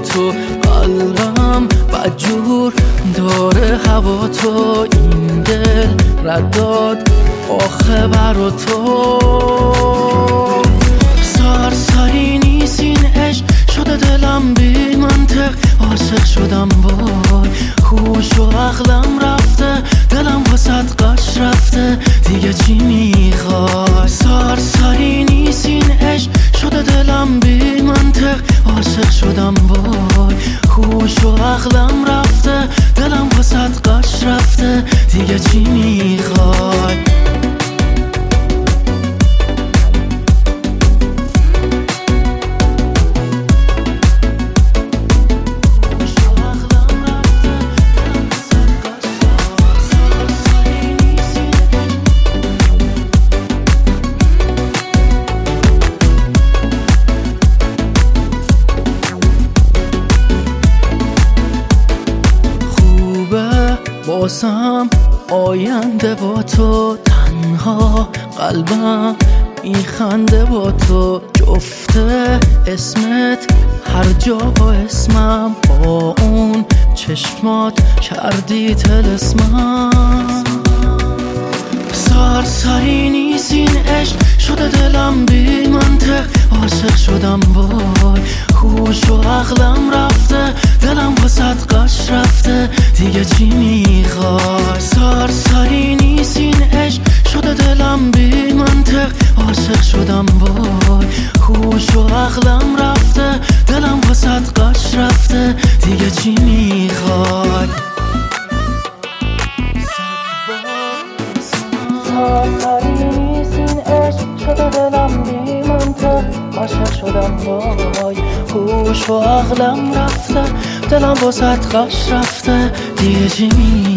تو، قلبم بدجور داره هوا تو، این دل رداد آخه برا تو. سرسری نیست این عشق شده دلم بی منطق، عاشق شدم وای هوش و عقلم رفته، دلم واسط قش رفته، دیگه چی میخوای؟ سرسری نیست این عشق شده دلم بی منطق، عاشق شدم وای هوش و عقلم رفته، دلم واسط قش رفته، دیگه چی میخوای؟ باسم آینده با تو، تنها قلبم میخنده با تو، جفته اسمت هر جا با اسمم، با اون چشمات کردی طلسمم. سرسری نیست این عشق شده دلم بی منطق، عاشق شدم وای هوش و عقلم رفته، دلم واسط قش رفته، دیگه چی میخوای؟ سرسری نیست این عشق شده دلم بی منطق، عاشق شدم وای هوش و عقلم رفته، دلم واسط قش رفته، دیگه چی میخوای؟ سرسری نیست این عشق شده دلم بی منطق، عاشق شدم وای هوش و عقلم رفته، دلم واسط قش رفته، دیگه چی میخوای؟